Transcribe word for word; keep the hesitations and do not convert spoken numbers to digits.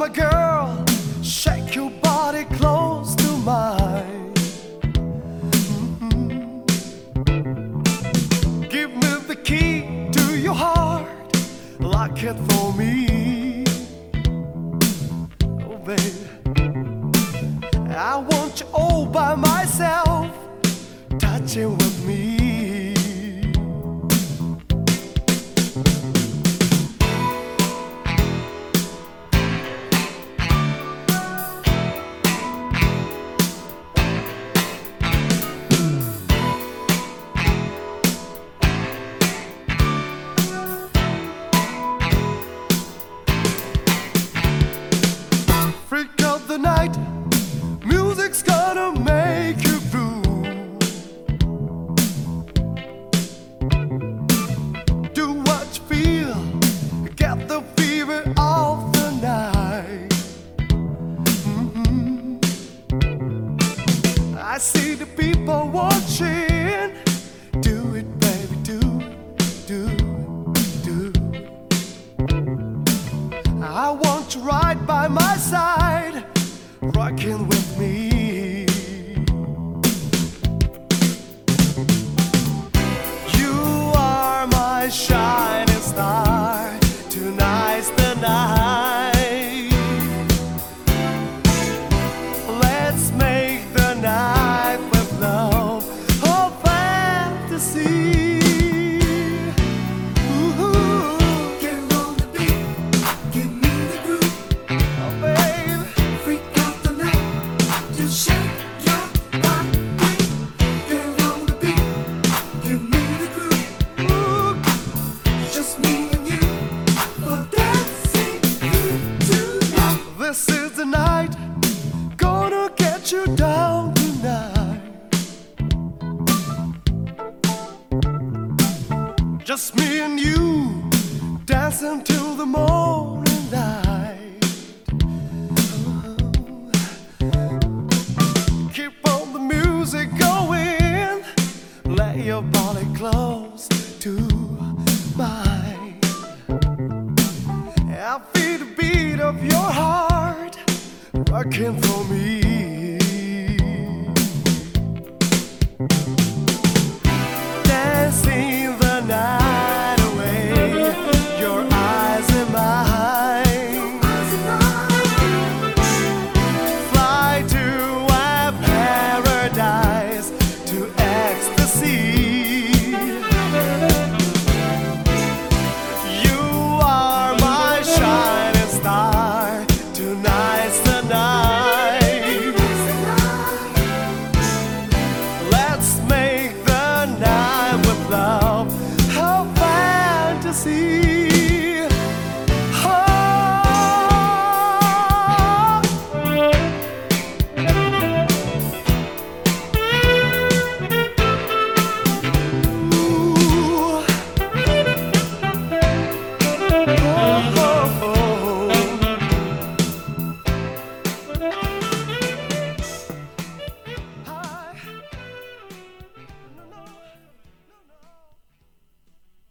my girl, shake your body close to mine. Mm-hmm. Give me the key to your heart, lock it for me. Oh baby, I want you all by myself, touching with me. Freak of the night, music's gonna make you groove. Do what you feel, get the fever of the night. Mm-hmm. I see the people watching. Do it, baby, do, do, do. I want you right by my side, rocking with me. You are my shining star, tonight's the night. Let's make the night with love a fantasy. This is the night, gonna get you down tonight. Just me and you, dancing till the morning light. Keep on the music going, lay your body close to mine. I feel the beat of your heart, working for me.